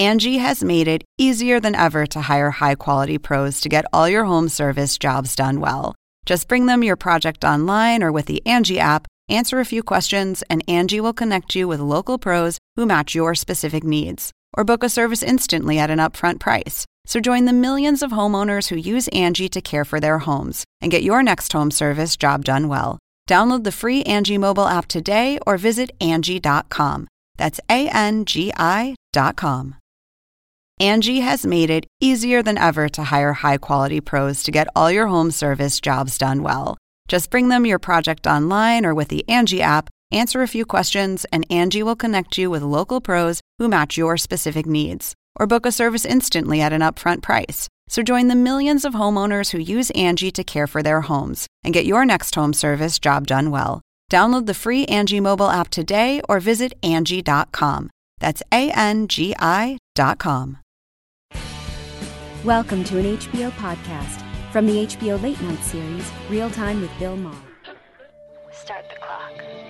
Angie has made it easier than ever to hire high-quality pros to get all your home service jobs done well. Just bring them your project online or with the Angie app, answer a few questions, and Angie will connect you with local pros who match your specific needs. Or book a service instantly at an upfront price. So join the millions of homeowners who use Angie to care for their homes and get your next home service job done well. Download the free Angie mobile app today or visit Angie.com. That's ANGI.com. Angie has made it easier than ever to hire high-quality pros to get all your home service jobs done well. Just bring them your project online or with the Angie app, answer a few questions, and Angie will connect you with local pros who match your specific needs. Or book a service instantly at an upfront price. So join the millions of homeowners who use Angie to care for their homes and get your next home service job done well. Download the free Angie mobile app today or visit Angie.com. That's ANGI.com. Welcome to an HBO podcast from the HBO Late Night series, Real Time with Bill Maher. Start the clock.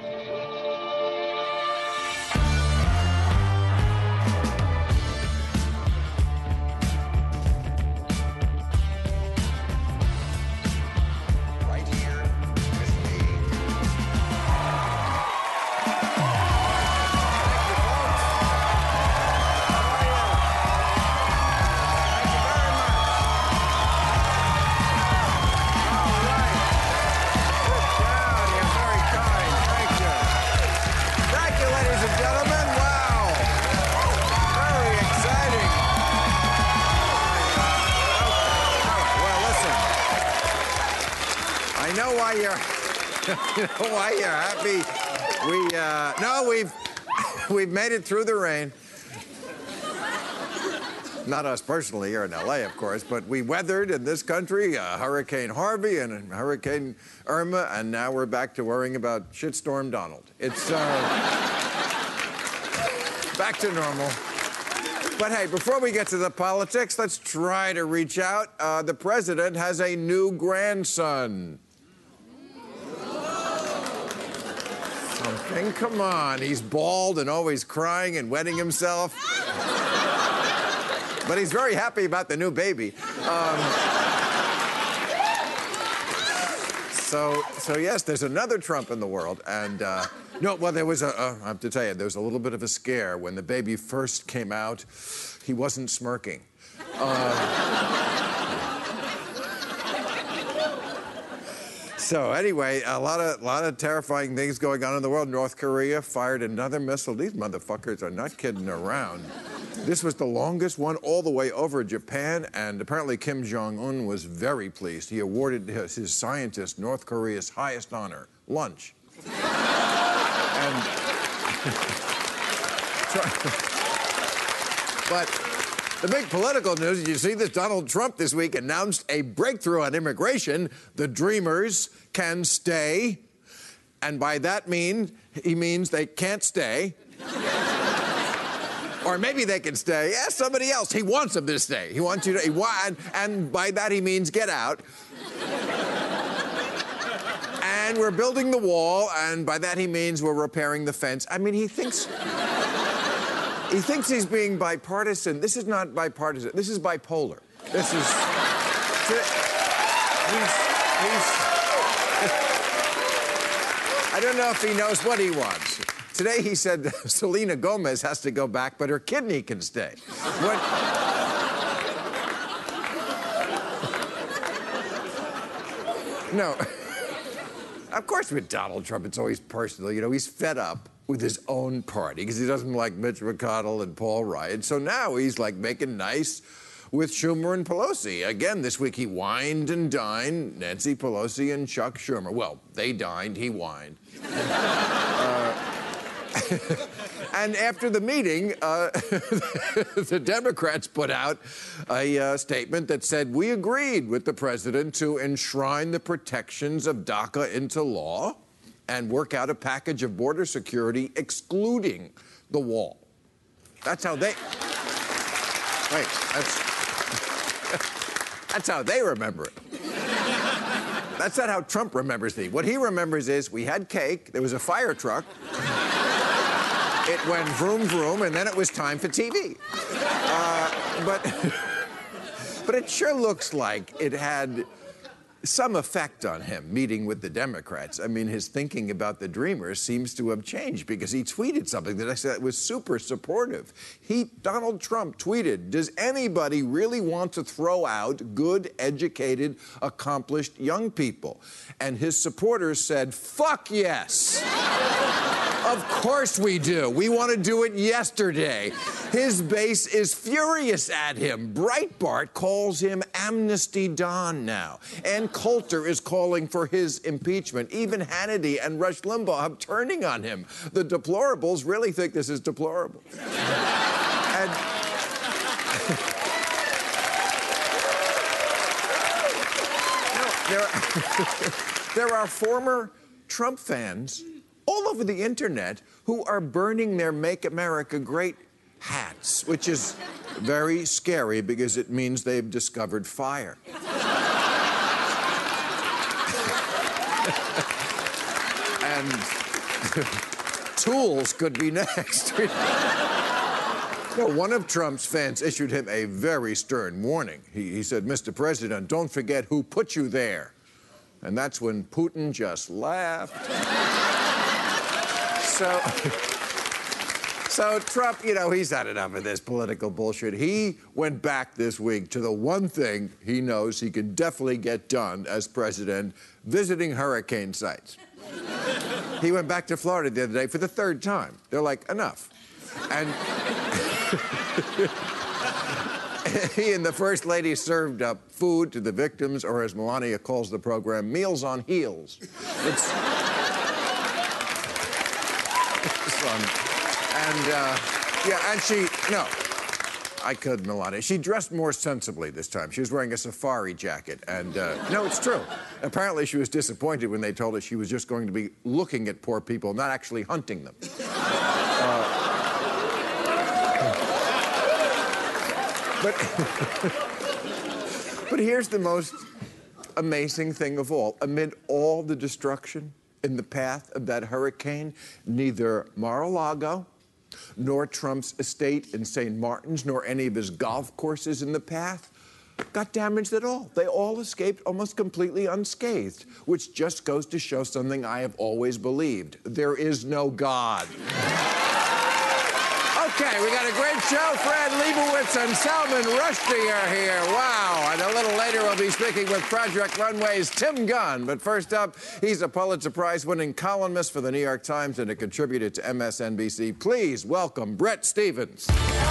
Right here with me. You know why you're happy? We've made it through the rain. Not us personally here in LA, of course, but we weathered in this country Hurricane Harvey and Hurricane Irma, and now we're back to worrying about Shitstorm Donald. It's back to normal. But hey, before we get to the politics, let's try to reach out. The president has a new grandson. Something, come on. He's bald and always crying and wetting himself. But he's very happy about the new baby. So yes, there's another Trump in the world. And, there was I have to tell you, there was a little bit of a scare. When the baby first came out, he wasn't smirking. So anyway, a lot of terrifying things going on in the world. North Korea fired another missile. These motherfuckers are not kidding around. This was the longest one all the way over Japan, and apparently Kim Jong-un was very pleased. He awarded his scientist North Korea's highest honor, lunch. But the big political news, did you see this? Donald Trump this week announced a breakthrough on immigration. The Dreamers can stay. And by that he means they can't stay. Or maybe they can stay. Yeah, somebody else. He wants them to stay. He wants you to, and by that he means get out. And we're building the wall, and by that he means we're repairing the fence. I mean, he thinks he's being bipartisan. This is not bipartisan. This is bipolar. This is... I don't know if he knows what he wants. Today he said Selena Gomez has to go back, but her kidney can stay. What... No. Of course, with Donald Trump, it's always personal. You know, he's fed up with his own party because he doesn't like Mitch McConnell and Paul Ryan. So now he's like making nice with Schumer and Pelosi. Again, this week he wined and dined Nancy Pelosi and Chuck Schumer. Well, they dined, he whined. And after the meeting, the Democrats put out a statement that said, we agreed with the president to enshrine the protections of DACA into law and work out a package of border security excluding the wall. That's how they... Wait, that's how they remember it. That's not how Trump remembers things. What he remembers is we had cake, there was a fire truck... it went vroom, vroom, and then it was time for TV. But it sure looks like it had some effect on him, meeting with the Democrats. I mean, his thinking about the Dreamers seems to have changed because he tweeted something that I said was super supportive. Donald Trump tweeted, "Does anybody really want to throw out good, educated, accomplished young people?" And his supporters said, "Fuck yes." Of course we do. We want to do it yesterday. His base is furious at him. Breitbart calls him Amnesty Don now. And Coulter is calling for his impeachment. Even Hannity and Rush Limbaugh are turning on him. The deplorables really think this is deplorable. And there are former Trump fans all over the internet who are burning their Make America Great hats, which is very scary because it means they've discovered fire. And tools could be next. Well, one of Trump's fans issued him a very stern warning. He said, "Mr. President, don't forget who put you there." And that's when Putin just laughed. So Trump, you know, he's had enough of this political bullshit. He went back this week to the one thing he knows he can definitely get done as president, visiting hurricane sites. He went back to Florida the other day for the third time. They're like, enough. And he and the First Lady served up food to the victims, or as Melania calls the program, Meals on Heels. It's... No, I could, Melania. She dressed more sensibly this time. She was wearing a safari jacket, and no, it's true. Apparently, she was disappointed when they told her she was just going to be looking at poor people, not actually hunting them. But here's the most amazing thing of all. Amid all the destruction in the path of that hurricane, neither Mar-a-Lago, nor Trump's estate in St. Martin's, nor any of his golf courses in the path got damaged at all. They all escaped almost completely unscathed, which just goes to show something I have always believed. There is no God. Okay, we got a great show. Fred Leibowitz and Salman Rushdie are here. Wow. And a little later, we'll be speaking with Project Runway's Tim Gunn. But first up, he's a Pulitzer Prize-winning columnist for the New York Times and a contributor to MSNBC. Please welcome Bret Stephens.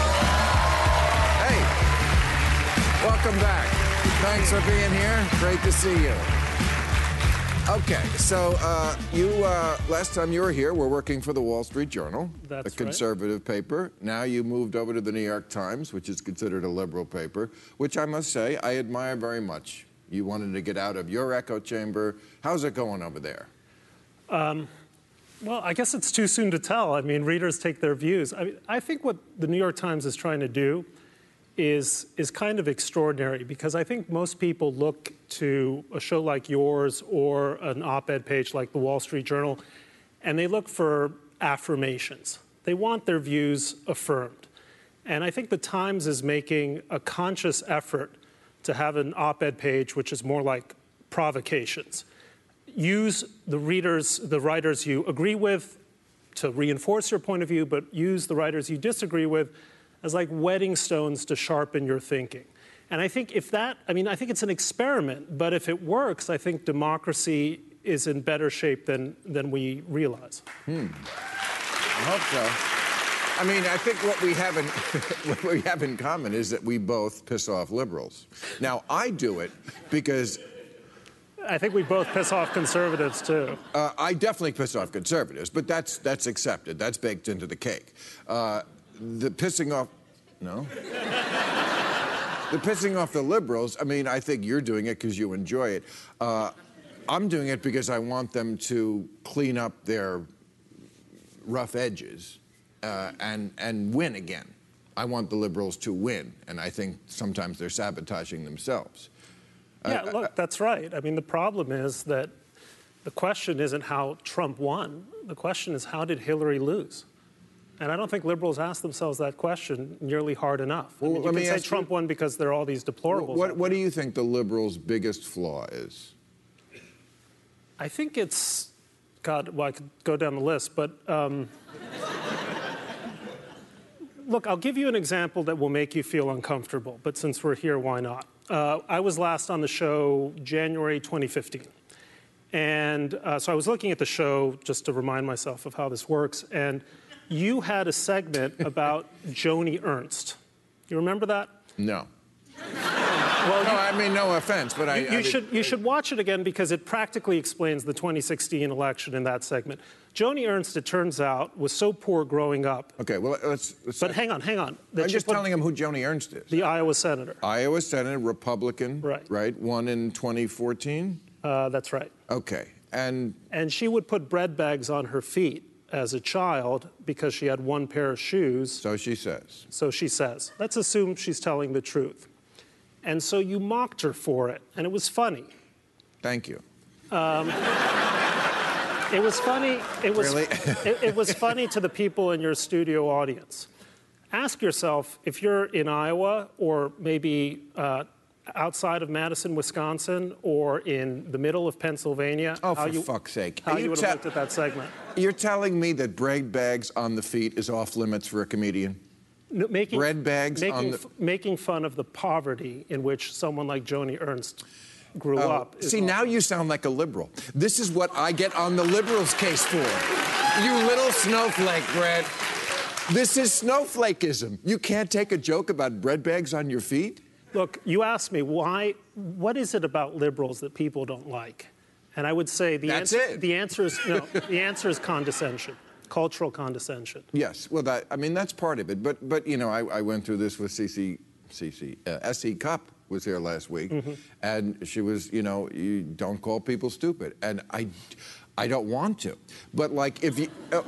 Hey, welcome back. Thanks for being here. Great to see you. Okay, so last time you were here, we're working for the Wall Street Journal, a conservative paper. Now you moved over to the New York Times, which is considered a liberal paper, which I must say I admire very much. You wanted to get out of your echo chamber. How's it going over there? Well, I guess it's too soon to tell. I mean, readers take their views. I think what the New York Times is trying to do is kind of extraordinary, because I think most people look to a show like yours or an op-ed page like the Wall Street Journal, and they look for affirmations. They want their views affirmed. And I think the Times is making a conscious effort to have an op-ed page which is more like provocations. Use the writers you agree with to reinforce your point of view, but use the writers you disagree with as like wedding stones to sharpen your thinking. And I think I think it's an experiment, but if it works, I think democracy is in better shape than we realize. I hope so. I mean, I think what we have in common is that we both piss off liberals. Now, I do it because... I think we both piss off conservatives, too. I definitely piss off conservatives, but that's accepted. That's baked into the cake. The pissing off... No? The pissing off the liberals, I mean, I think you're doing it because you enjoy it. I'm doing it because I want them to clean up their rough edges and win again. I want the liberals to win, and I think sometimes they're sabotaging themselves. Yeah, look, that's right. I mean, the problem is that the question isn't how Trump won. The question is, how did Hillary lose? And I don't think liberals ask themselves that question nearly hard enough. Well, I mean, you can say Trump won because there are all these deplorables. What do you think the liberals' biggest flaw is? I think it's, God, well, I could go down the list, but look, I'll give you an example that will make you feel uncomfortable, but since we're here, why not? I was last on the show January 2015. And so I was looking at the show just to remind myself of how this works, and you had a segment about Joni Ernst. You remember that? No. Well, no, I mean, no offense, but you should watch it again because it practically explains the 2016 election in that segment. Joni Ernst, it turns out, was so poor growing up. Okay, well, let's But hang on. I'm just telling him who Joni Ernst is. The Iowa senator. Iowa senator, Republican. Right. Won in 2014? That's right. Okay, and she would put bread bags on her feet as a child because she had one pair of shoes. So she says. So she says. Let's assume she's telling the truth. And so you mocked her for it, and it was funny. Thank you. It was funny. It was, really? it was funny to the people in your studio audience. Ask yourself, if you're in Iowa or maybe outside of Madison, Wisconsin, or in the middle of Pennsylvania. Oh, for fuck's sake. How you would have looked at that segment. You're telling me that bread bags on the feet is off limits for a comedian? No, bread bags making fun of the poverty in which someone like Joni Ernst grew up. See, now you sound like a liberal. This is what I get on the liberals' case for. You little snowflake, Brett. This is snowflakism. You can't take a joke about bread bags on your feet? Look, you asked me what is it about liberals that people don't like? And I would say the answer is condescension. Cultural condescension. Yes, well, that's part of it. But you know, I went through this with S.E. Cupp was here last week, and she was, you don't call people stupid, and I don't want to, but like if you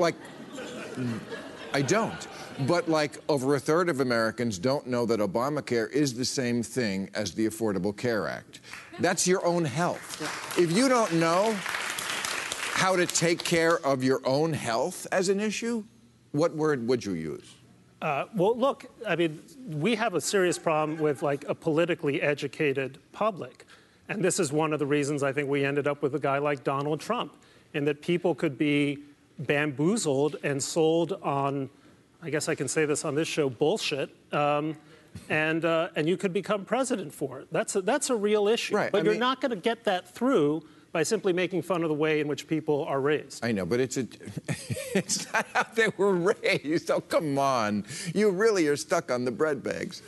I don't. But like over a third of Americans don't know that Obamacare is the same thing as the Affordable Care Act. That's your own health. If you don't know how to take care of your own health as an issue, what word would you use? Well, look, I mean, we have a serious problem with like a politically educated public. And this is one of the reasons I think we ended up with a guy like Donald Trump, in that people could be bamboozled and sold on, I guess I can say this on this show, bullshit, and you could become president for it. That's a real issue. Right. But you're not going to get that through by simply making fun of the way in which people are raised. I know, but it's not how they were raised. Oh, come on. You really are stuck on the bread bags.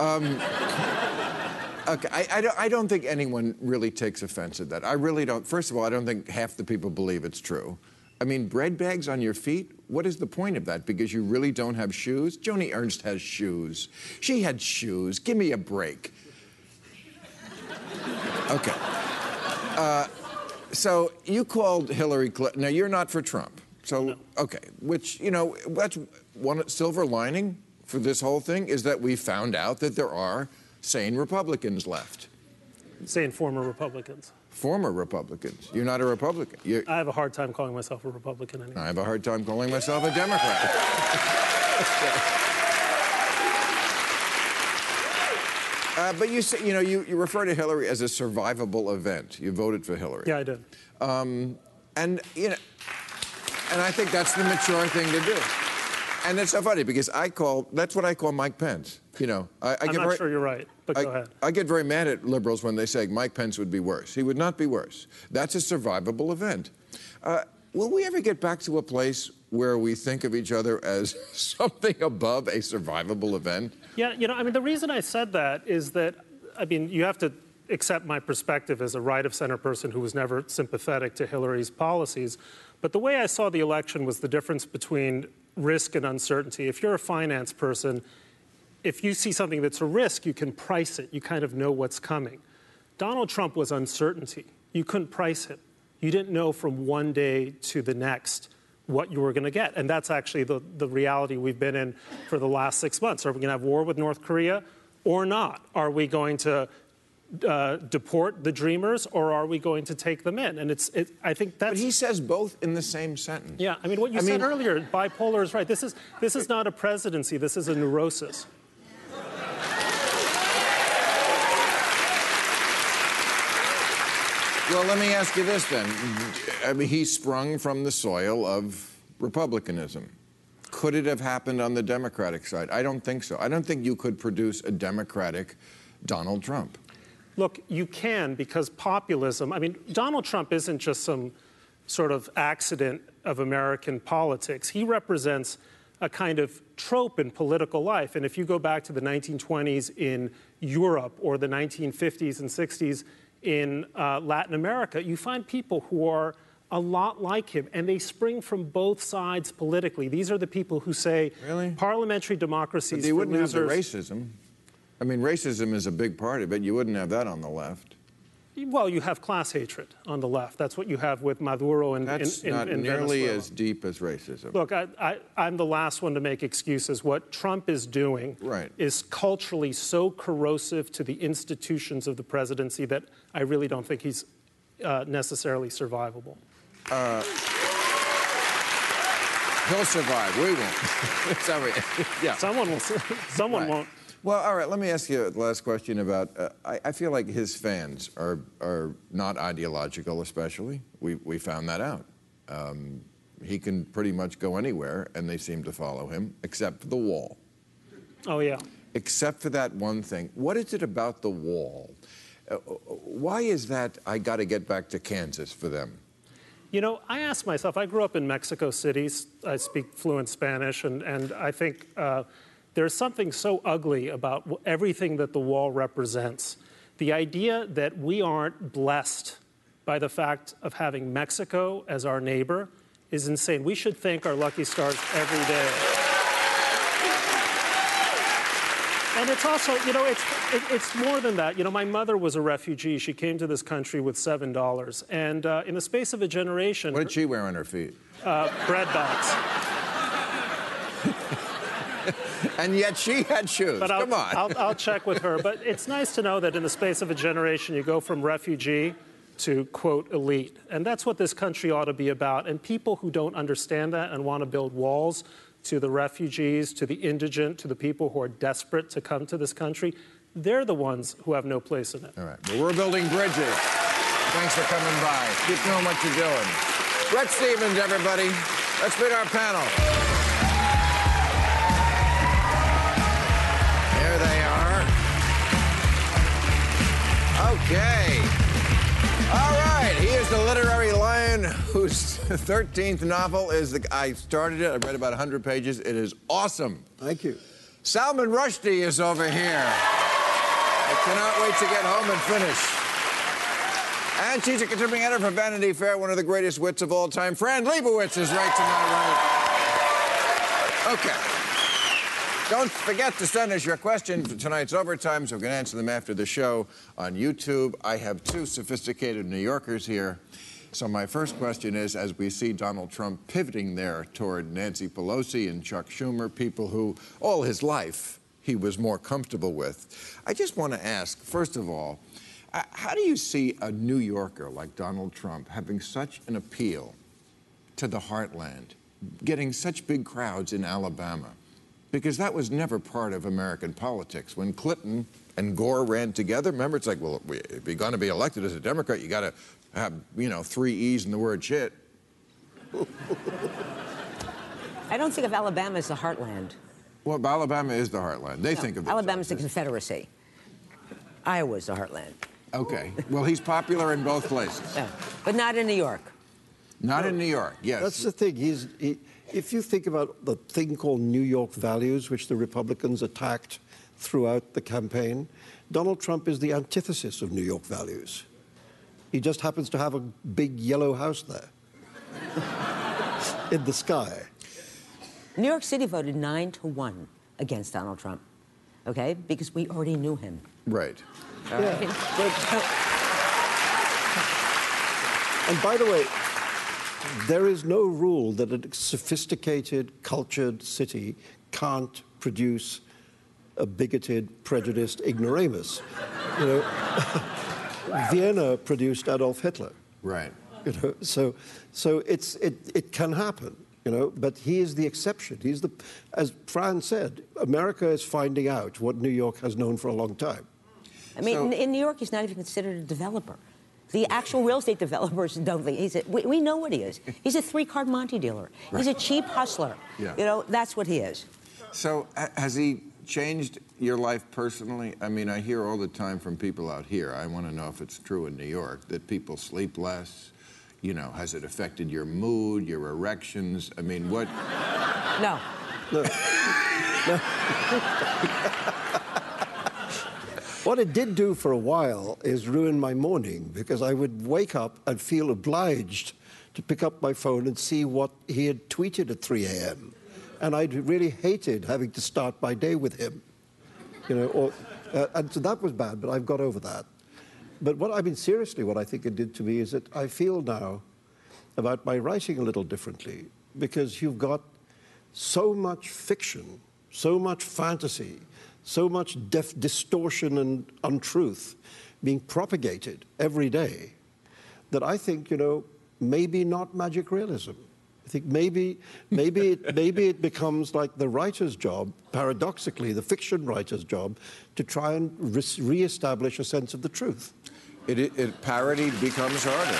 Okay, I don't think anyone really takes offense at that. I really don't. First of all, I don't think half the people believe it's true. I mean, bread bags on your feet? What is the point of that? Because you really don't have shoes? Joni Ernst has shoes. She had shoes. Give me a break. Okay. So you called Hillary Clinton. Now, you're not for Trump. So, no. Okay, which, that's one silver lining for this whole thing is that we found out that there are sane Republicans left. Sane former Republicans. Former Republicans. You're not a Republican. I have a hard time calling myself a Republican anyway. I have a hard time calling myself a Democrat. But you say, you refer to Hillary as a survivable event. You voted for Hillary. Yeah, I did. And I think that's the mature thing to do. And it's so funny because that's what I call Mike Pence. I'm not sure you're right, but go ahead. I get very mad at liberals when they say Mike Pence would be worse. He would not be worse. That's a survivable event. Will we ever get back to a place where we think of each other as something above a survivable event? Yeah, the reason I said that is that, you have to accept my perspective as a right-of-center person who was never sympathetic to Hillary's policies. But the way I saw the election was the difference between risk and uncertainty. If you're a finance person, if you see something that's a risk, you can price it. You kind of know what's coming. Donald Trump was uncertainty. You couldn't price it. You didn't know from one day to the next what you were going to get. And that's actually the reality we've been in for the last 6 months. Are we going to have war with North Korea or not? Are we going to deport the Dreamers, or are we going to take them in? And I think that's. But he says both in the same sentence. Yeah, I mean, what you said earlier, bipolar is right. This is not a presidency. This is a neurosis. Well, let me ask you this then. I mean, he sprung from the soil of republicanism. Could it have happened on the Democratic side? I don't think so. I don't think you could produce a Democratic Donald Trump. Look, you can, because populism, I mean, Donald Trump isn't just some sort of accident of American politics. He represents a kind of trope in political life. And if you go back to the 1920s in Europe or the 1950s and 60s in Latin America, you find people who are a lot like him, and they spring from both sides politically. These are the people who say parliamentary democracies but they wouldn't for losers. have the racism. I mean, racism is a big part of it. You wouldn't have that on the left. Well, you have class hatred on the left. That's what you have with Maduro in That's Venezuela. not nearly as deep as racism. Look, I'm the last one to make excuses. What Trump is doing is culturally so corrosive to the institutions of the presidency that I really don't think he's necessarily survivable. He'll survive. We won't. Sorry. Yeah. Someone will. Someone won't. Well, all right, let me ask you the last question about, I feel like his fans are not ideological, especially. We found that out. He can pretty much go anywhere, and they seem to follow him, except for the wall. Oh, yeah. Except for that one thing. What is it about the wall? Why is that I got to get back to Kansas for them? You know, I ask myself, I grew up in Mexico City. I speak fluent Spanish, and I think there's something so ugly about everything that the wall represents. The idea that we aren't blessed by the fact of having Mexico as our neighbor is insane. We should thank our lucky stars every day. And it's also, you know, it's more than that. You know, my mother was a refugee. She came to this country with $7. And in the space of a generation... What did she wear on her feet? Bread bags. And yet she had shoes. But Come on. I'll check with her. But it's nice to know that in the space of a generation, you go from refugee to, quote, elite. And that's what this country ought to be about. And people who don't understand that and want to build walls to the refugees, to the indigent, to the people who are desperate to come to this country, they're the ones who have no place in it. All right. Well, we're building bridges. Thanks for coming by. Keep doing what you're doing. Bret Stephens, everybody. Let's meet our panel. There they are. Okay. All right. He is the literary lion whose 13th novel is I started it. I read about 100 pages. It is awesome. Thank you. Salman Rushdie is over here. I cannot wait to get home and finish. And she's a contributing editor for Vanity Fair, one of the greatest wits of all time. Fran Lebowitz is right to my right. Okay. Don't forget to send us your questions for tonight's overtime, so we can answer them after the show on YouTube. I have two sophisticated New Yorkers here. So my first question is, as we see Donald Trump pivoting there toward Nancy Pelosi and Chuck Schumer, people who all his life he was more comfortable with, I just want to ask, first of all, how do you see a New Yorker like Donald Trump having such an appeal to the heartland, getting such big crowds in Alabama? Because that was never part of American politics. When Clinton and Gore ran together, remember, it's like, well, if you're going to be elected as a Democrat, you got to have, you know, 3 E's in the word shit. I don't think of Alabama as the heartland. Well, Alabama is the heartland. They think of it. Alabama's the Confederacy. Iowa's the heartland. Okay. Well, he's popular in both places. Yeah. But not in New York. Not in New York, yes. That's the thing. If you think about the thing called New York values, which the Republicans attacked throughout the campaign, Donald Trump is the antithesis of New York values. He just happens to have a big yellow house there in the sky. New York City voted 9-1 against Donald Trump, okay? Because we already knew him. Right. Yeah. And by the way, there is no rule that a sophisticated, cultured city can't produce a bigoted, prejudiced ignoramus. You know, Vienna produced Adolf Hitler. Right. You know, so it can happen. You know, but he is the exception. He's the, as Fran said, America is finding out what New York has known for a long time. I mean, in New York, he's not even considered a developer. The actual real estate developers don't think we know what he is. He's a three-card Monte dealer. Right. He's a cheap hustler. Yeah. You know, that's what he is. So has he changed your life personally? I mean, I hear all the time from people out here, I want to know if it's true in New York, that people sleep less. You know, has it affected your mood, your erections? I mean, what? No. No. No. What it did do for a while is ruin my morning, because I would wake up and feel obliged to pick up my phone and see what he had tweeted at 3 a.m. And I really hated having to start my day with him. You know, and so that was bad, but I've got over that. But seriously, what I think it did to me is that I feel now about my writing a little differently, because you've got so much fiction, so much fantasy, so much distortion and untruth being propagated every day, that I think, you know, maybe not magic realism. I think maybe it becomes like the writer's job, paradoxically, the fiction writer's job, to try and re-establish a sense of the truth. Parody becomes harder.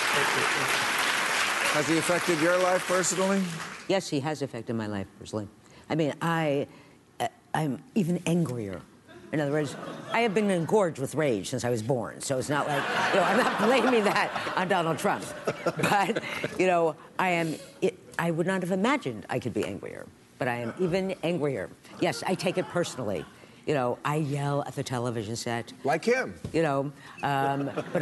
Has he affected your life personally? Yes, he has affected my life personally. I mean, I'm even angrier. In other words, I have been engorged with rage since I was born, so it's not like, you know, I'm not blaming that on Donald Trump. But, you know, I would not have imagined I could be angrier, but I am even angrier. Yes, I take it personally. You know, I yell at the television set. Like him. You know, but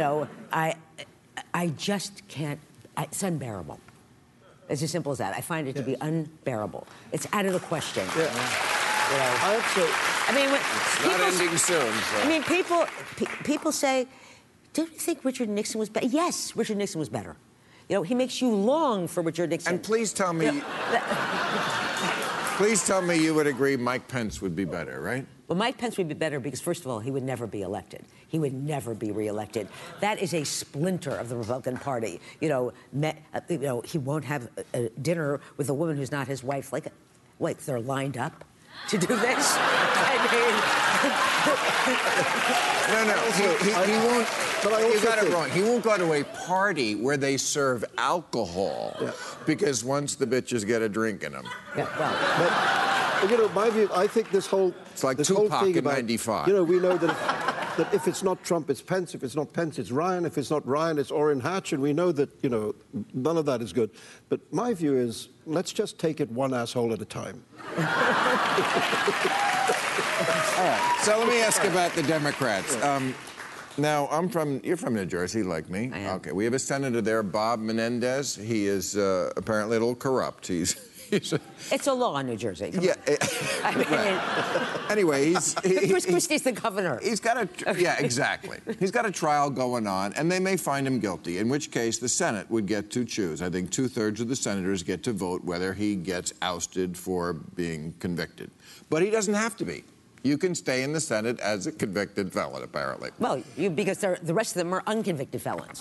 I just can't, it's unbearable. It's as simple as that. I find it to be unbearable. It's out of the question. Yeah. You know? I mean, it's not ending soon. So. I mean, people say, "Don't you think Richard Nixon was better?" Yes, Richard Nixon was better. You know, he makes you long for Richard Nixon. And please tell me, please tell me you would agree Mike Pence would be better, right? Well, Mike Pence would be better because, first of all, he would never be elected. He would never be reelected. That is a splinter of the Republican Party. You know, he won't have a dinner with a woman who's not his wife. Like, they're lined up to do this? I mean... No, he won't... But you got it wrong. He won't go to a party where they serve alcohol, because once the bitches get a drink in them. Yeah, well... But, you know, my view, I think this whole... It's like this Tupac whole thing in about, '95. You know, we know that if it's not Trump, it's Pence. If it's not Pence, it's Ryan. If it's not Ryan, it's Orrin Hatch. And we know that, you know, none of that is good. But my view is, let's just take it one asshole at a time. All right. So let me ask about the Democrats. Now, you're from New Jersey, like me. I am. Okay, we have a senator there, Bob Menendez. He is apparently a little corrupt. It's a law in New Jersey. Come on. I mean, right. Anyway, Chris Christie's the governor. He's got yeah, exactly. He's got a trial going on, and they may find him guilty, in which case the Senate would get to choose. I think 2/3 of the senators get to vote whether he gets ousted for being convicted. But he doesn't have to be. You can stay in the Senate as a convicted felon, apparently. Well, because the rest of them are unconvicted felons.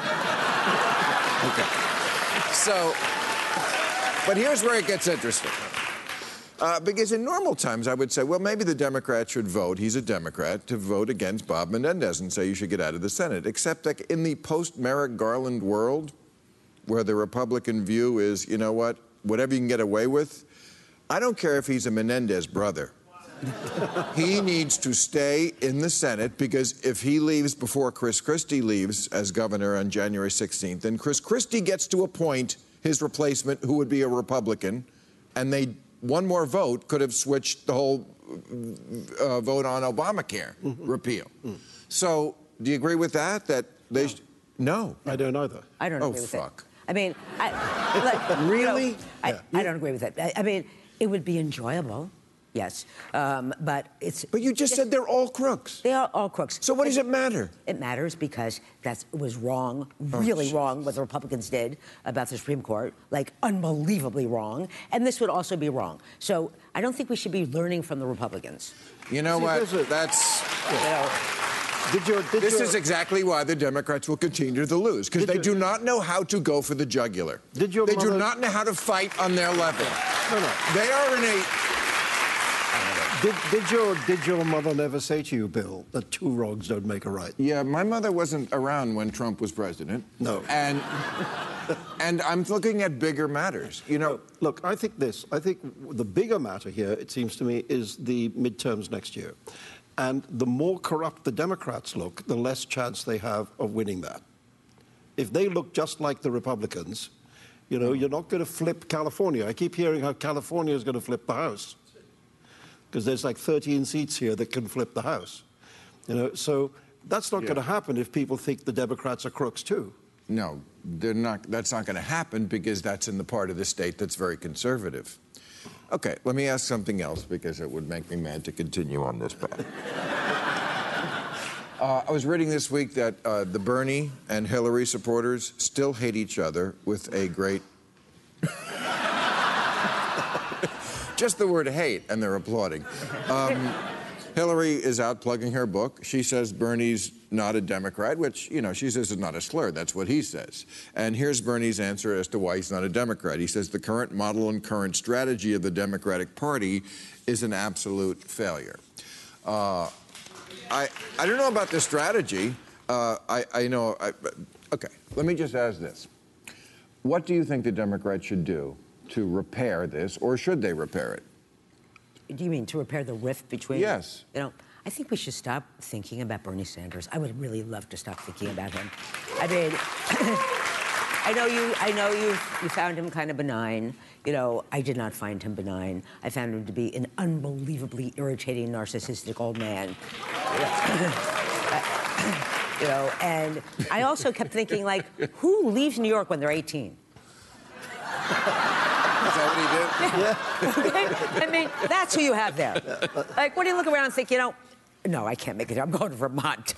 Okay. So... But here's where it gets interesting. Because in normal times, I would say, well, maybe the Democrats should vote, he's a Democrat, to vote against Bob Menendez and say you should get out of the Senate. Except that in the post-Merrick Garland world, where the Republican view is, you know what, whatever you can get away with, I don't care if he's a Menendez brother. He needs to stay in the Senate, because if he leaves before Chris Christie leaves as governor on January 16th, then Chris Christie gets to appoint his replacement, who would be a Republican, and one more vote could have switched the whole vote on Obamacare repeal. So, do you agree with that? That they no. I don't either. I don't agree with fuck. it. I mean, look, really? You know, I don't agree with it. I mean, it would be enjoyable. yes. But it's... But you just said they're all crooks. They are all crooks. So what does it matter? It matters because that was wrong, really wrong, what the Republicans did about the Supreme Court, like unbelievably wrong. And this would also be wrong. So I don't think we should be learning from the Republicans. You know what? That's... This is exactly why the Democrats will continue to lose, because they do not know how to go for the jugular. They do not know how to fight on their level. No. They are in a... Did your mother never say to you, Bill, that two wrongs don't make a right? Yeah, my mother wasn't around when Trump was president. No. And I'm looking at bigger matters, you know. Look, I think the bigger matter here, it seems to me, is the midterms next year. And the more corrupt the Democrats look, the less chance they have of winning that. If they look just like the Republicans, you know, you're not going to flip California. I keep hearing how California is going to flip the House, because there's like 13 seats here that can flip the House. You know, so that's not going to happen if people think the Democrats are crooks too. No, they're not. That's not going to happen because that's in the part of the state that's very conservative. Okay, let me ask something else because it would make me mad to continue on this path. I was reading this week that the Bernie and Hillary supporters still hate each other with a great... Just the word hate, and they're applauding. Hillary is out plugging her book. She says Bernie's not a Democrat, which, you know, she says is not a slur. That's what he says. And here's Bernie's answer as to why he's not a Democrat. He says the current model and current strategy of the Democratic Party is an absolute failure. I don't know about the strategy. I know... okay, let me just ask this. What do you think the Democrats should do to repair this, or should they repair it? Do you mean to repair the rift between... Yes. You know, I think we should stop thinking about Bernie Sanders. I would really love to stop thinking about him. I mean, I know you found him kind of benign. You know, I did not find him benign. I found him to be an unbelievably irritating, narcissistic old man. You know, and I also kept thinking, like, who leaves New York when they're 18? Is that what he did? Okay? I mean, that's who you have there. Like, when you look around and think, you know, no, I can't make it. I'm going to Vermont.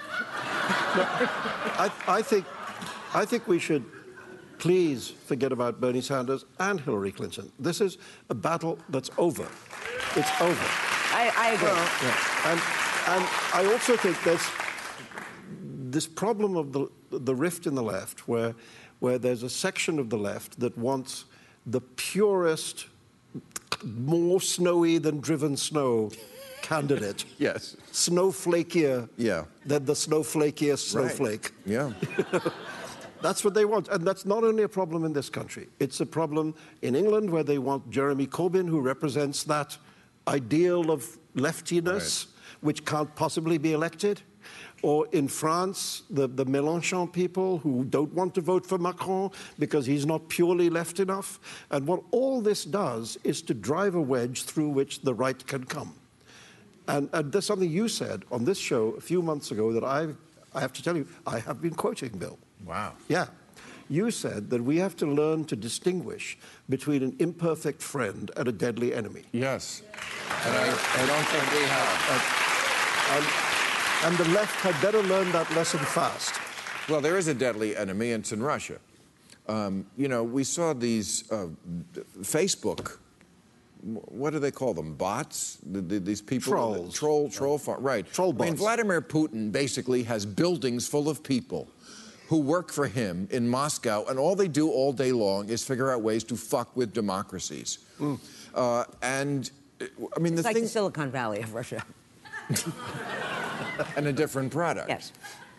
I think we should please forget about Bernie Sanders and Hillary Clinton. This is a battle that's over. It's over. I agree. And I also think there's this problem of the rift in the left, where there's a section of the left that wants the purest, more snowy than driven snow candidate. Yes. Snowflakier than the snowflakiest snowflake. Right. Yeah. That's what they want. And that's not only a problem in this country. It's a problem in England, where they want Jeremy Corbyn, who represents that ideal of leftiness, which can't possibly be elected. Or in France, the Mélenchon people who don't want to vote for Macron because he's not purely left enough. And what all this does is to drive a wedge through which the right can come. And there's something you said on this show a few months ago that I have to tell you, I have been quoting, Bill. Wow. Yeah. You said that we have to learn to distinguish between an imperfect friend and a deadly enemy. Yes. And I don't think we have. And the left had better learn that lesson fast. Well, there is a deadly enemy, and it's in Russia. You know, we saw these Facebook, what do they call them, bots? These people... Trolls. Troll farm, right. Troll bots. I mean, Vladimir Putin basically has buildings full of people who work for him in Moscow, and all they do all day long is figure out ways to fuck with democracies. And, I mean, it's like the Silicon Valley of Russia. And a different product. Yes.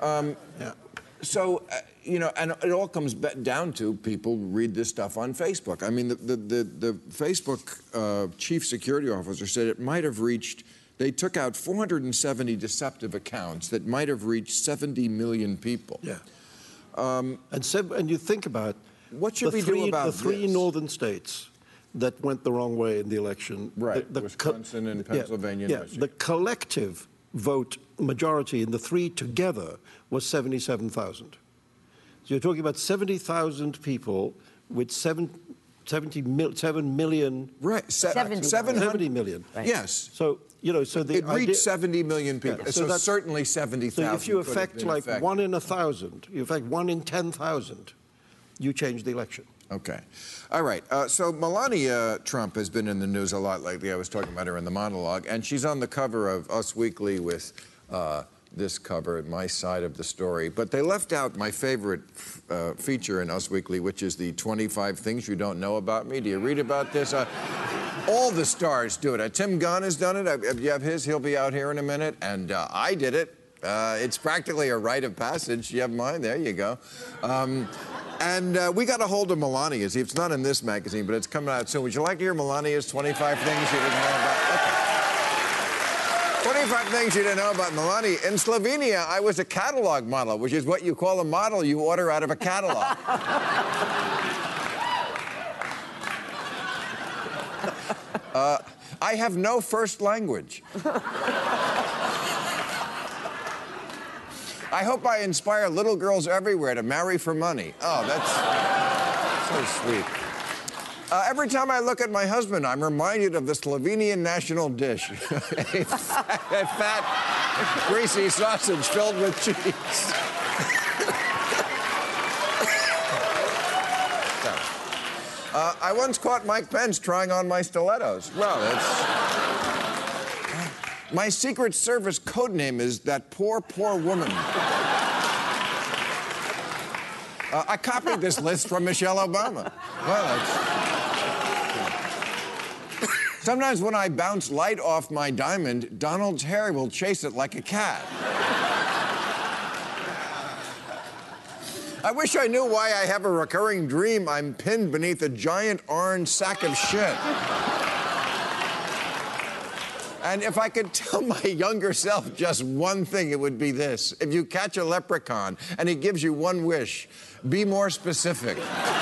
So, you know, and it all comes down to people read this stuff on Facebook. I mean, the Facebook chief security officer said it might have reached, they took out 470 deceptive accounts that might have reached 70 million people. Yeah. And you think about what should we do about the three northern states that went the wrong way in the election. Right, Wisconsin and Pennsylvania and Michigan. The collective vote majority in the three together was 77,000. So you're talking about 70,000 people with 7 million. Right. 70 70 million. Right. Yes. So, you know, so the It reached idea, 70 million people. Yeah, so so that's- certainly 70,000. so if you could have affect been like affected. 1 in 1,000, you affect 1 in 10,000, you change the election. Okay. All right. So Melania Trump has been in the news a lot lately. I was talking about her in the monologue, and she's on the cover of Us Weekly with this cover at my side of the story. But they left out my favorite feature in Us Weekly, which is the 25 things you don't know about me. Do you read about this? All the stars do it. Tim Gunn has done it. You have his. He'll be out here in a minute. And I did it. It's practically a rite of passage. You have mine. There you go. And we got a hold of Melania's. It's not in this magazine, but it's coming out soon. Would you like to hear Melania's 25 things you didn't know about? Okay. 25 things you didn't know about Melania. In Slovenia, I was a catalog model, which is what you call a model you order out of a catalog. I have no first language. I hope I inspire little girls everywhere to marry for money. Oh, that's so sweet. Every time I look at my husband, I'm reminded of the Slovenian national dish. a fat, greasy sausage filled with cheese. I once caught Mike Pence trying on my stilettos. Well, it's... My Secret Service code name is That Poor, Poor Woman. I copied this list from Michelle Obama. Well, sometimes when I bounce light off my diamond, Donald's hair will chase it like a cat. I wish I knew why I have a recurring dream I'm pinned beneath a giant orange sack of shit. And if I could tell my younger self just one thing, it would be this. If you catch a leprechaun and he gives you one wish, be more specific. All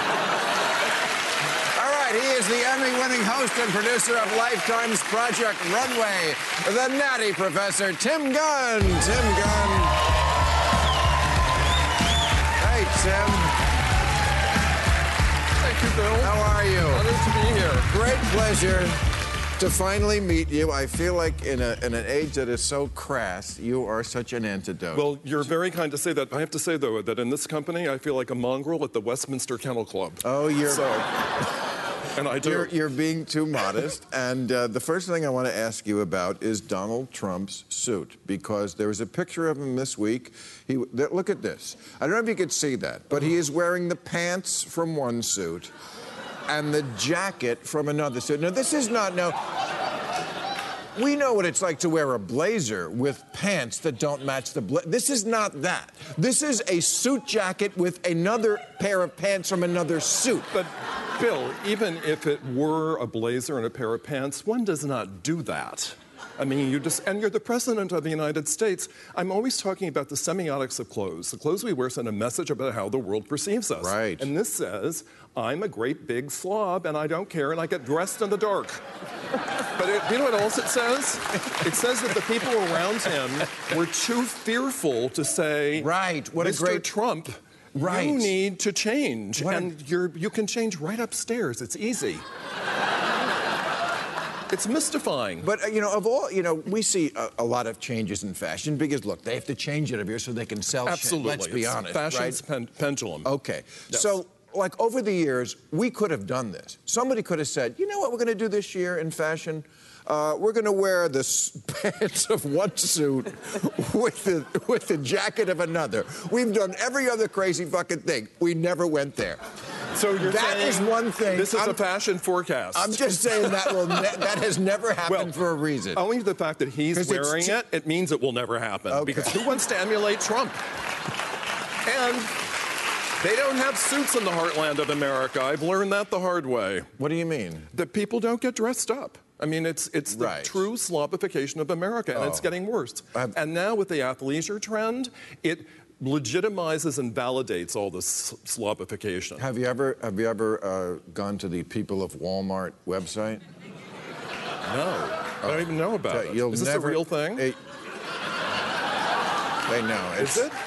right, he is the Emmy-winning host and producer of Lifetime's Project Runway, the Natty Professor, Tim Gunn. Tim Gunn. Hey, Tim. Thank you, Bill. How are you? Honored to be here. Great pleasure to finally meet you. I feel like in an age that is so crass, you are such an antidote. Well, you're very kind to say that. I have to say, though, that in this company, I feel like a mongrel at the Westminster Kennel Club. Oh, you're... So, and I do. You're being too modest. And the first thing I want to ask you about is Donald Trump's suit, because there was a picture of him this week. Look at this. I don't know if you could see that, but he is wearing the pants from one suit and the jacket from another suit. Now, this is not... We know what it's like to wear a blazer with pants that don't match the blazer. This is not that. This is a suit jacket with another pair of pants from another suit. But, Bill, even if it were a blazer and a pair of pants, one does not do that. I mean, and you're the president of the United States. I'm always talking about the semiotics of clothes. The clothes we wear send a message about how the world perceives us. Right. And this says, I'm a great big slob and I don't care and I get dressed in the dark. But you know what else it says? It says that the people around him were too fearful to say, right, what Mr. a great... Trump, right. You need to change. And you can change right upstairs. It's easy. It's mystifying. But, we see a lot of changes in fashion because, look, they have to change it over here so they can sell Absolutely. shit. Let's be honest, Fashion's pendulum. Okay. Yes. So, like, over the years, we could have done this. Somebody could have said, you know what we're going to do this year in fashion? We're going to wear the pants of one suit with the jacket of another. We've done every other crazy fucking thing. We never went there. So you're that saying is one thing. This is a fashion forecast. I'm just saying that has never happened for a reason. Only the fact that he's wearing it means it will never happen. Okay. Because who wants to emulate Trump? And they don't have suits in the heartland of America. I've learned that the hard way. What do you mean? That people don't get dressed up. I mean, it's the true slobification of America, and it's getting worse. And now with the athleisure trend, it legitimizes and validates all this slobification. Have you ever gone to the People of Walmart website? No, I don't even know about it. Is this a real thing? Wait, no. Is it?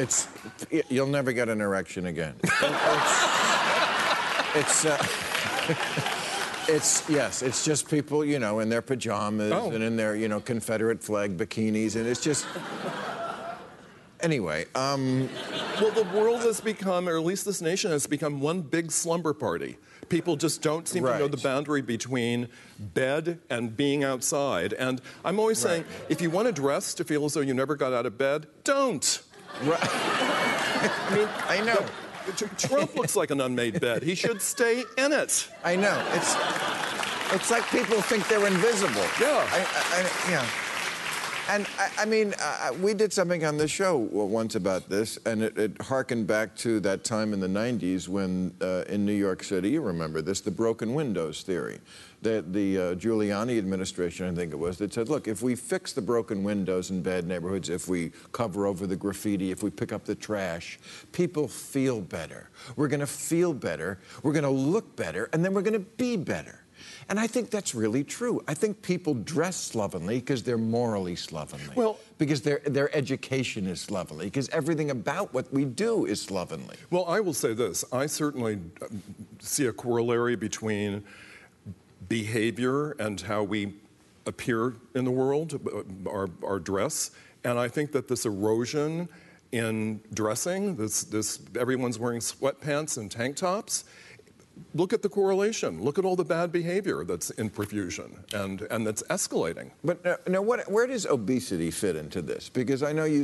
You'll never get an erection again. It's just people, you know, in their pajamas and in their, you know, Confederate flag bikinis, and it's just... Anyway, Well, the world has become, or at least this nation has become, one big slumber party. People just don't seem to know the boundary between bed and being outside. And I'm always saying, if you want to dress to feel as though you never got out of bed, don't. Right. I mean, I know. Trump looks like an unmade bed. He should stay in it. I know. It's like people think they're invisible. Yeah. Yeah. And I mean, we did something on the show once about this, and it harkened back to that time in the 90s when in New York City, you remember this, the broken windows theory. The Giuliani administration, I think it was, that said, look, if we fix the broken windows in bad neighborhoods, if we cover over the graffiti, if we pick up the trash, people feel better. We're going to feel better, we're going to look better, and then we're going to be better. And I think that's really true. I think people dress slovenly because they're morally slovenly. Well, because their education is slovenly, because everything about what we do is slovenly. Well, I will say this. I certainly see a corollary between behavior and how we appear in the world, our dress. And I think that this erosion in dressing, everyone's wearing sweatpants and tank tops. Look at the correlation. Look at all the bad behavior that's in profusion and that's escalating. But now, where does obesity fit into this? Because I know you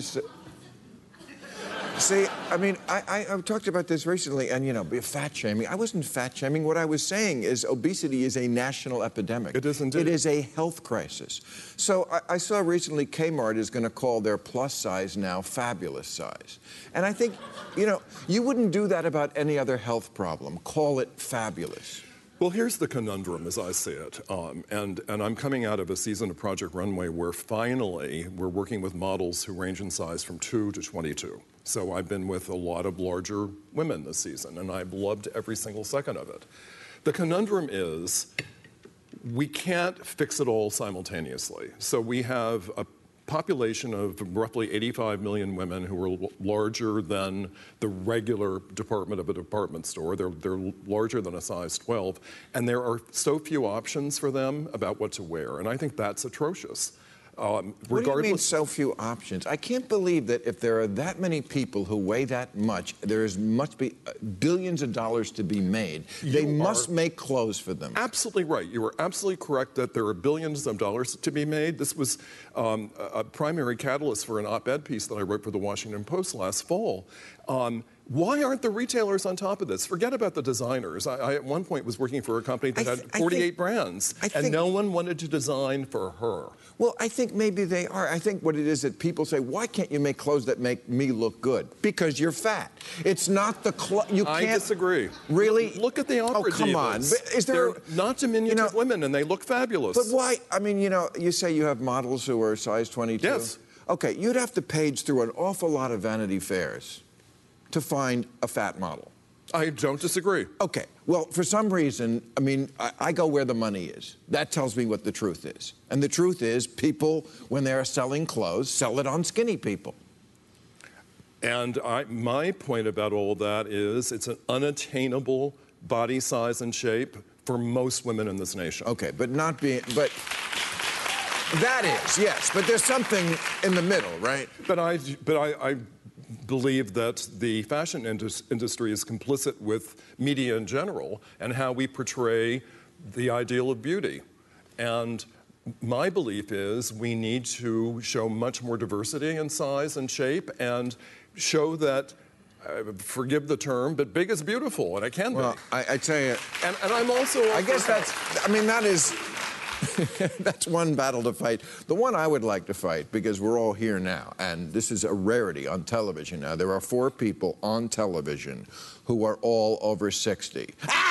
see, I mean, I've talked about this recently, and, you know, fat shaming. I wasn't fat shaming. What I was saying is obesity is a national epidemic. It is indeed. It is a health crisis. So I saw recently Kmart is going to call their plus size now fabulous size. And I think, you know, you wouldn't do that about any other health problem. Call it fabulous. Well, here's the conundrum as I see it. And I'm coming out of a season of Project Runway where finally we're working with models who range in size from 2 to 22. So I've been with a lot of larger women this season, and I've loved every single second of it. The conundrum is we can't fix it all simultaneously. So we have a population of roughly 85 million women who are larger than the regular department of a department store. They're larger than a size 12, and there are so few options for them about what to wear, and I think that's atrocious. What do you mean so few options? I can't believe that if there are that many people who weigh that much, must be billions of dollars to be made. They must make clothes for them. Absolutely right. You are absolutely correct that there are billions of dollars to be made. This was a primary catalyst for an op-ed piece that I wrote for the Washington Post last fall. Why aren't the retailers on top of this? Forget about the designers. I at one point was working for a company that had 48 brands, and no one wanted to design for her. Well, I think maybe they are. I think what it is that people say, why can't you make clothes that make me look good? Because you're fat. It's not the you can't. I disagree. Really? Look at the opera come divas. on. But is there... They're not diminutive women, and they look fabulous. But why? I mean, you know, you say you have models who are size 22? Yes. Okay, you'd have to page through an awful lot of Vanity Fairs to find a fat model. I don't disagree. Okay, well, for some reason, I mean, I go where the money is. That tells me what the truth is. And the truth is, people, when they're selling clothes, sell it on skinny people. And my point about all of that is it's an unattainable body size and shape for most women in this nation. Okay, but not being, but that is, yes, but there's something in the middle, right? But I believe that the fashion industry is complicit with media in general and how we portray the ideal of beauty. And my belief is we need to show much more diversity in size and shape and show that, forgive the term, but big is beautiful, and it can be. Well, I tell you... And I'm also... I guess that's... I mean, that is... That's one battle to fight. The one I would like to fight, because we're all here now, and this is a rarity on television now. There are 4 people on television who are all over 60.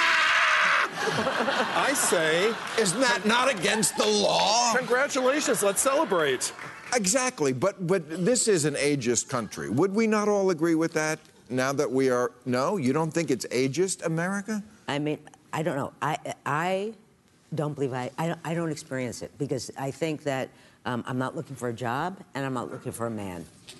I say... Isn't that not against the law? Congratulations, let's celebrate. Exactly, but this is an ageist country. Would we not all agree with that now that we are... No? You don't think it's ageist, America? I mean, I don't know. I don't believe I don't experience it because I think that I'm not looking for a job and I'm not looking for a man.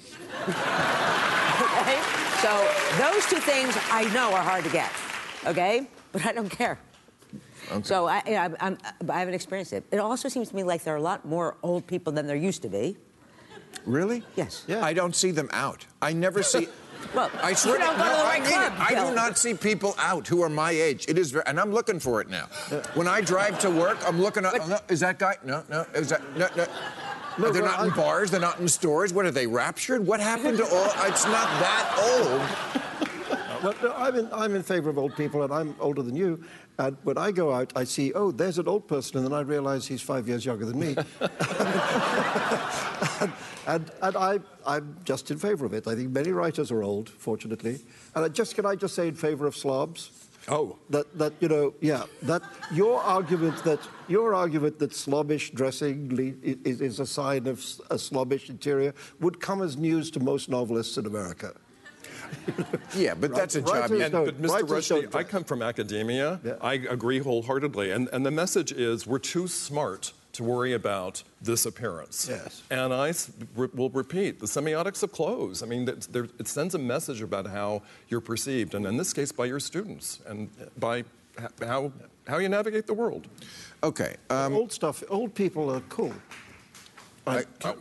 Okay? So those 2 things I know are hard to get, okay? But I don't care. Okay. So I haven't experienced it. It also seems to me like there are a lot more old people than there used to be. Really? Yes. Yeah. I don't see them out. I never see. Well, I swear you don't go to the right club, I Bill. do not see people out who are my age. It is, and I'm looking for it now. When I drive to work, I'm looking at. Oh, no, is that guy? No. Is that no? No, they're not in bars. They're not in stores. What are they raptured? What happened to all? It's not that old. But no, I'm in favor of old people, and I'm older than you. And when I go out, I see, oh, there's an old person, and then I realize he's 5 years younger than me. and I'm just in favor of it. I think many writers are old, fortunately. And can I just say in favor of slobs? Oh. That your argument that slobbish dressing is a sign of a slobbish interior would come as news to most novelists in America. Yeah, but that's a job. But Mr. Rushdie, I come from academia. Yeah. I agree wholeheartedly. And the message is we're too smart to worry about this appearance. Yes. And I will repeat, the semiotics of clothes. I mean, it sends a message about how you're perceived, and in this case, by your students, and by how you navigate the world. Okay. Old people are cool. I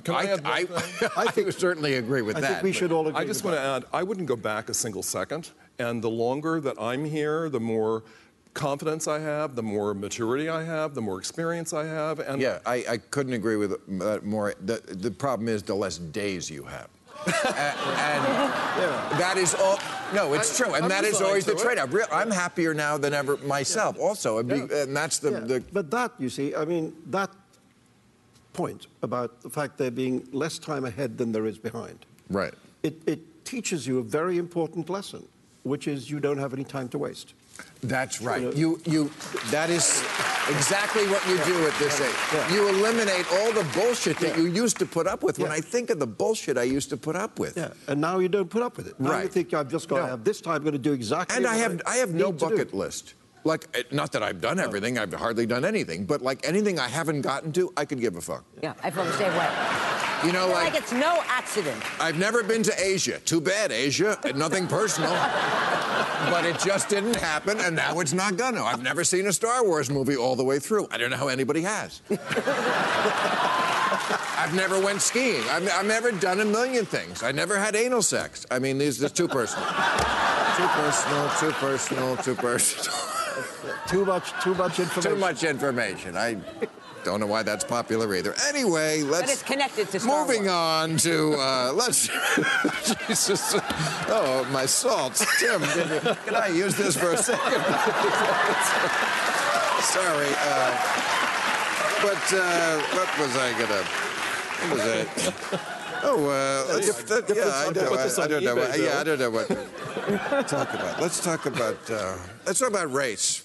I certainly agree with I that. think we should all agree. I just want to add, I wouldn't go back a single second. And the longer that I'm here, the more confidence I have, the more maturity I have, the more experience I have. And Yeah, I couldn't agree with that more. The problem is the less days you have. and that is all. No, it's true, and that is always the trade-off. I'm happier now than ever myself. Also, and that's the. But that, you see, I mean, that point about the fact there being less time ahead than there is behind. Right. It teaches you a very important lesson, which is you don't have any time to waste. That's right. That is exactly what you do at this age. Yeah. You eliminate all the bullshit that you used to put up with. When Yeah. I think of the bullshit I used to put up with. Yeah, and now you don't put up with it. Now you Right. think I've just got to have this time, I'm going to do exactly. And what I have no need to do. bucket list. Like, not that I've done everything, I've hardly done anything, but like anything I haven't gotten to, I could give a fuck. Yeah, I feel the same way. You know, I feel like it's no accident. I've never been to Asia. Too bad, Asia. Nothing personal. But it just didn't happen, and now it's not gonna. I've never seen a Star Wars movie all the way through. I don't know how anybody has. I've never went skiing. I've never done a million things. I never had anal sex. I mean, these are too personal. Too personal, too personal, too personal. Too much information. Too much information. I don't know why that's popular either. Anyway, let's. But it's connected to Star Moving Wars. on to let's. Jesus. Oh, my salts, Tim. Can I use this for a second? Sorry. What was I gonna? What was it? Oh, I don't know. I don't know what to talk about. Let's talk about race.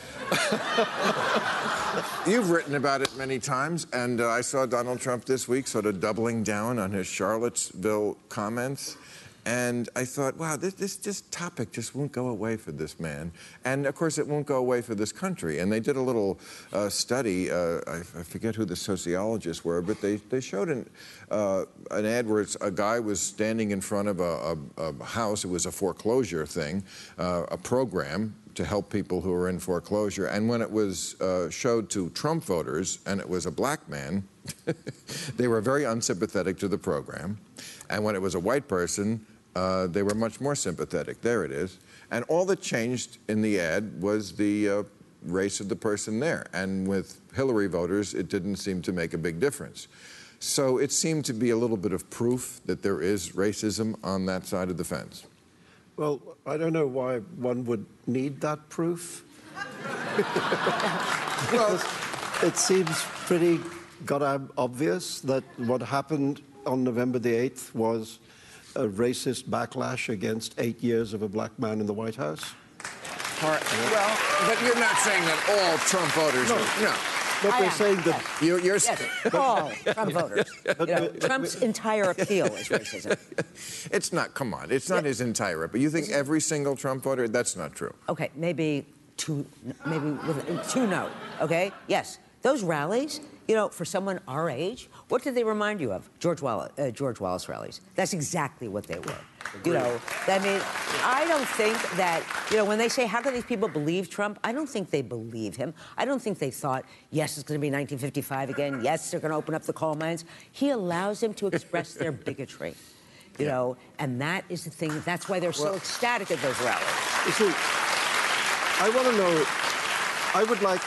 You've written about it many times, and I saw Donald Trump this week sort of doubling down on his Charlottesville comments. And I thought, wow, this topic just won't go away for this man. And, of course, it won't go away for this country. And they did a little study. I forget who the sociologists were, but they showed an ad where a guy was standing in front of a house. It was a foreclosure thing, a program to help people who were in foreclosure. And when it was showed to Trump voters, and it was a black man, they were very unsympathetic to the program. And when it was a white person, they were much more sympathetic. There it is. And all that changed in the ad was the race of the person there. And with Hillary voters, it didn't seem to make a big difference. So it seemed to be a little bit of proof that there is racism on that side of the fence. Well, I don't know why one would need that proof. Well, it seems pretty goddamn obvious that what happened on November the 8th was a racist backlash against 8 years of a black man in the White House. Well, but you're not saying that all Trump voters... No. But I we're am, saying that... yes. You're All Trump voters. You know, Trump's entire appeal is racism. It's not, come on, it's not his entire appeal. You think every single Trump voter? That's not true. Okay, maybe two no, okay? Yes, those rallies, You know, for someone our age, what did they remind you of? George Wallace rallies. That's exactly what they were. You know, I mean, I don't think that, you know, when they say, how can these people believe Trump? I don't think they believe him. I don't think they thought, yes, it's going to be 1955 again. Yes, they're going to open up the coal mines. He allows them to express their bigotry. You know, and that is the thing. That's why they're so ecstatic at those rallies. You see, I want to know, I would like,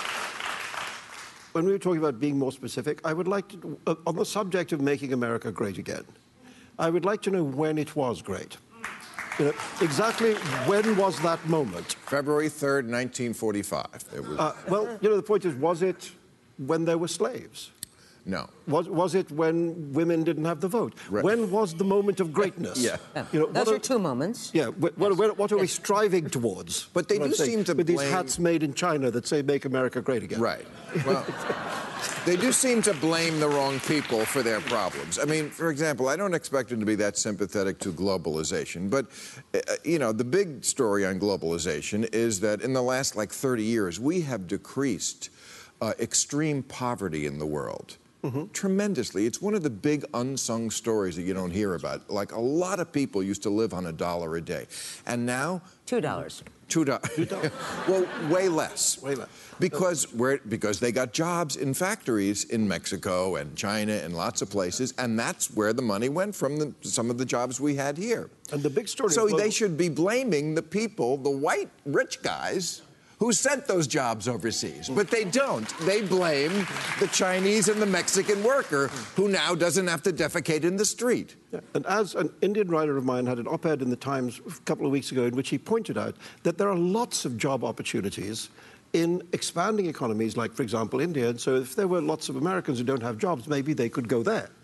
when we were talking about being more specific, I would like to, on the subject of making America great again, I would like to know when it was great. You know, exactly when was that moment? February 3rd, 1945. It was... well, you know, the point is, was it when there were slaves? No. Was it when women didn't have the vote? Right. When was the moment of greatness? Yeah. You know, Those are two moments. Yeah. What are we striving towards? But they do seem to with blame... these hats made in China that say "Make America Great Again." Right. Well, they do seem to blame the wrong people for their problems. I mean, for example, I don't expect them to be that sympathetic to globalization, but, you know, the big story on globalization is that in the last, 30 years, we have decreased extreme poverty in the world. Tremendously. It's one of the big unsung stories that you don't hear about. Like, a lot of people used to live on $1 a day. And now... $2. $2. Well, way less. Way less. Because they got jobs in factories in Mexico and China and lots of places, and that's where the money went from some of the jobs we had here. And the big story... So they should be blaming the people, the white rich guys, who sent those jobs overseas. But they don't. They blame the Chinese and the Mexican worker who now doesn't have to defecate in the street. Yeah. And as an Indian writer of mine had an op-ed in the Times a couple of weeks ago in which he pointed out that there are lots of job opportunities in expanding economies like, for example, India. And so if there were lots of Americans who don't have jobs, maybe they could go there.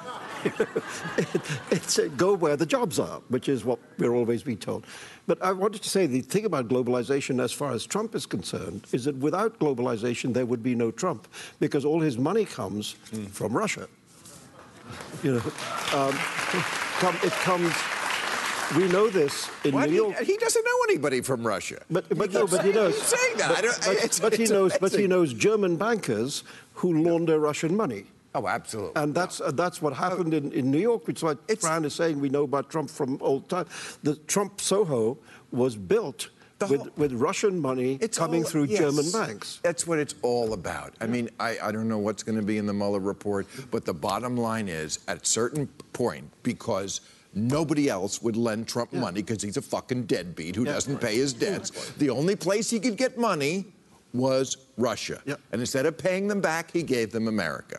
It's go where the jobs are, which is what we're always being told. But I wanted to say the thing about globalization as far as Trump is concerned is that without globalization there would be no Trump because all his money comes from Russia. You know, it comes... We know this in New York. He doesn't know anybody from Russia. But he knows. Saying that. But he knows German bankers who launder Russian money. Oh, absolutely. And that's what happened in New York, which is what Fran is saying we know about Trump from old time. The Trump Soho was built with Russian money coming through German banks. That's what it's all about. I mean, I don't know what's going to be in the Mueller report, but the bottom line is, at a certain point, because nobody else would lend Trump money because he's a fucking deadbeat who doesn't pay his debts, the only place he could get money was Russia. And instead of paying them back, he gave them America.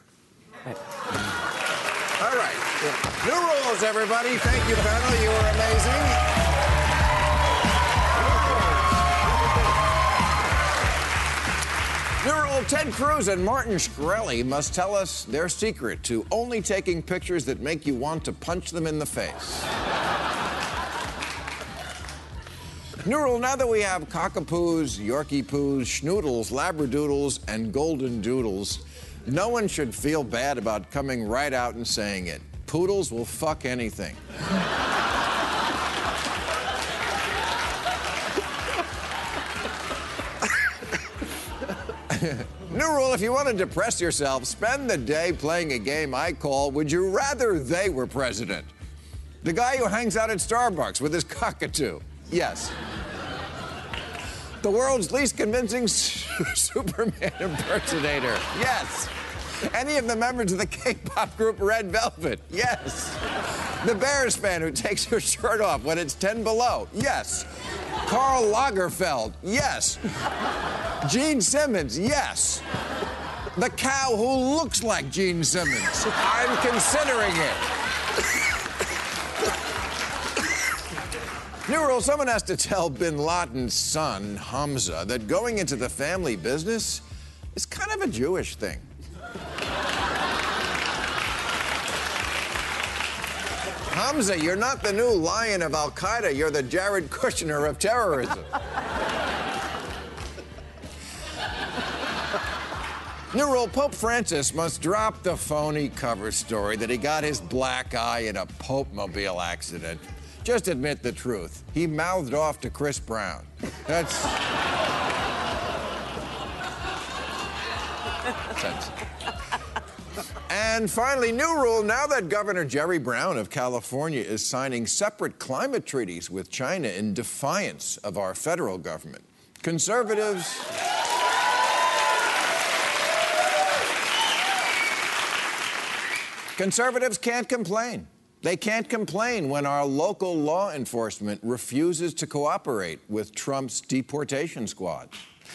All right. New rules, everybody. Thank you, panel. You were amazing. New rule, Ted Cruz and Martin Shkreli must tell us their secret to only taking pictures that make you want to punch them in the face. New rule, now that we have cockapoos, Yorkie-poos, schnoodles, labradoodles, and golden doodles, no one should feel bad about coming right out and saying it. Poodles will fuck anything. New rule, if you want to depress yourself, spend the day playing a game I call Would You Rather They Were President? The guy who hangs out at Starbucks with his cockatoo. Yes. The world's least convincing Superman impersonator. Yes. Any of the members of the K-pop group Red Velvet. Yes. The Bears fan who takes her shirt off when it's 10 below. Yes. Karl Lagerfeld. Yes. Gene Simmons. Yes. The cow who looks like Gene Simmons. I'm considering it. New rule, someone has to tell bin Laden's son, Hamza, that going into the family business is kind of a Jewish thing. Hamza, you're not the new lion of Al-Qaeda. You're the Jared Kushner of terrorism. New rule, Pope Francis must drop the phony cover story that he got his black eye in a Pope-mobile accident. Just admit the truth. He mouthed off to Chris Brown. That's... And finally, new rule, now that Governor Jerry Brown of California is signing separate climate treaties with China in defiance of our federal government, conservatives can't complain. They can't complain when our local law enforcement refuses to cooperate with Trump's deportation squad.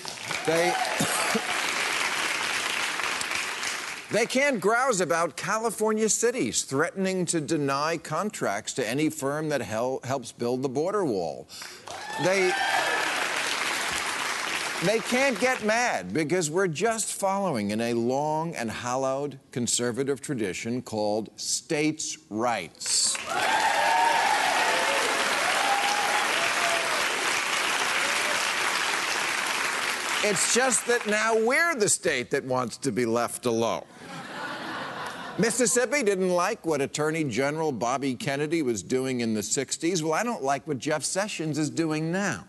They can't grouse about California cities threatening to deny contracts to any firm that helps build the border wall. They can't get mad because we're just following in a long and hallowed conservative tradition called states' rights. It's just that now we're the state that wants to be left alone. Mississippi didn't like what Attorney General Bobby Kennedy was doing in the 60s. Well, I don't like what Jeff Sessions is doing now.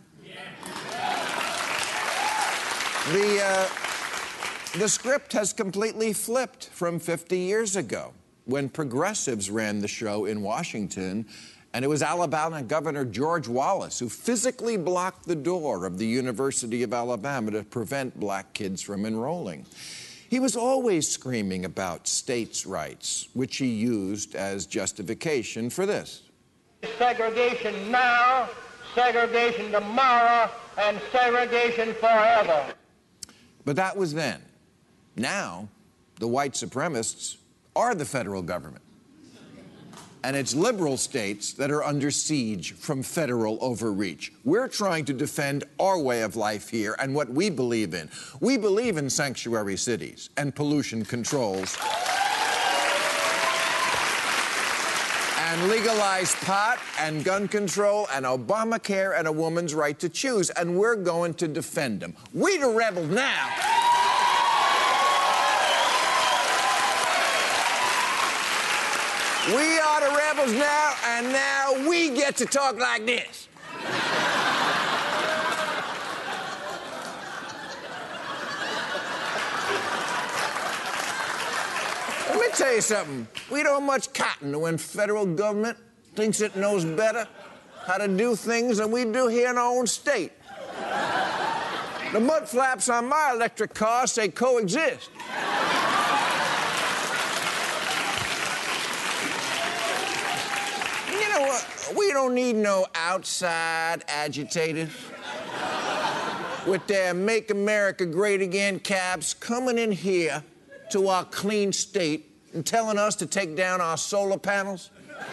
The script has completely flipped from 50 years ago when progressives ran the show in Washington, and it was Alabama Governor George Wallace who physically blocked the door of the University of Alabama to prevent black kids from enrolling. He was always screaming about states' rights, which he used as justification for this. Segregation now, segregation tomorrow, and segregation forever. But that was then. Now, the white supremacists are the federal government. And it's liberal states that are under siege from federal overreach. We're trying to defend our way of life here and what we believe in. We believe in sanctuary cities and pollution controls and legalized pot and gun control and Obamacare and a woman's right to choose, and we're going to defend them. We the rebels now. We are the rebels now, and now we get to talk like this. Let me tell you something. We don't much cotton when federal government thinks it knows better how to do things than we do here in our own state. The mud flaps on my electric car say coexist. We don't need no outside agitators with their Make America Great Again caps coming in here to our clean state and telling us to take down our solar panels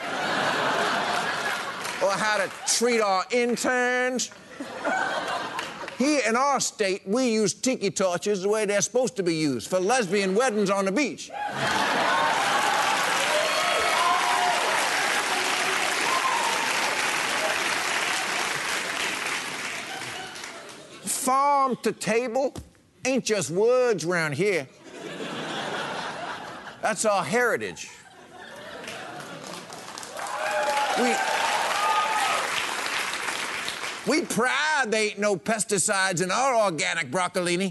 or how to treat our interns. Here in our state, we use tiki torches the way they're supposed to be used for lesbian weddings on the beach. Farm to table ain't just words around here. That's our heritage. We proud there ain't no pesticides in our organic broccolini.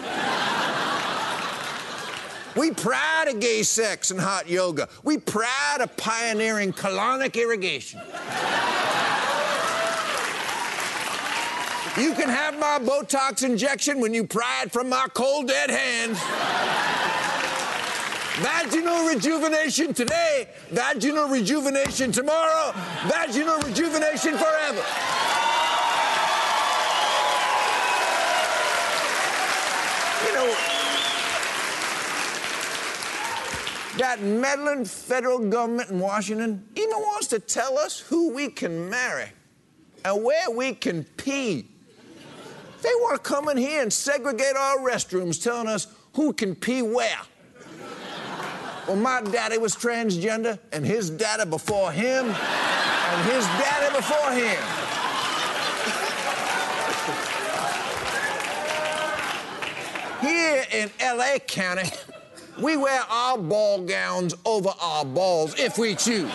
We proud of gay sex and hot yoga. We proud of pioneering colonic irrigation. You can have my Botox injection when you pry it from my cold, dead hands. Vaginal rejuvenation today, vaginal rejuvenation tomorrow, vaginal rejuvenation forever. You know, that meddling federal government in Washington even wants to tell us who we can marry and where we can pee. They want to come in here and segregate our restrooms, telling us who can pee where. Well, my daddy was transgender, and his daddy before him, and his daddy before him. Here in L.A. County, we wear our ball gowns over our balls if we choose.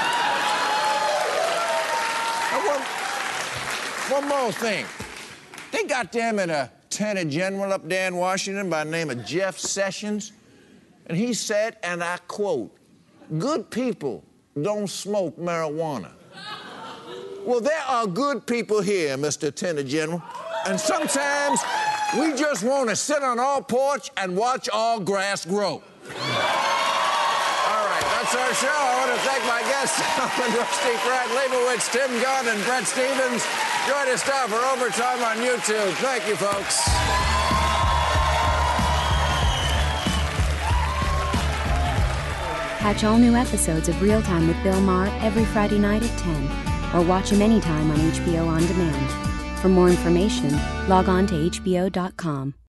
And one more thing. They got them an attorney general up there in Washington by the name of Jeff Sessions. And he said, and I quote, "Good people don't smoke marijuana." Well, there are good people here, Mr. Attorney General, and sometimes we just want to sit on our porch and watch all grass grow. All right, that's our show. I want to thank my guests, Alvin Rusty, Brad Leibowitz, Tim Gunn, and Bret Stephens. Join us now for Overtime on YouTube. Thank you, folks. Catch all new episodes of Real Time with Bill Maher every Friday night at 10, or watch him anytime on HBO On Demand. For more information, log on to HBO.com.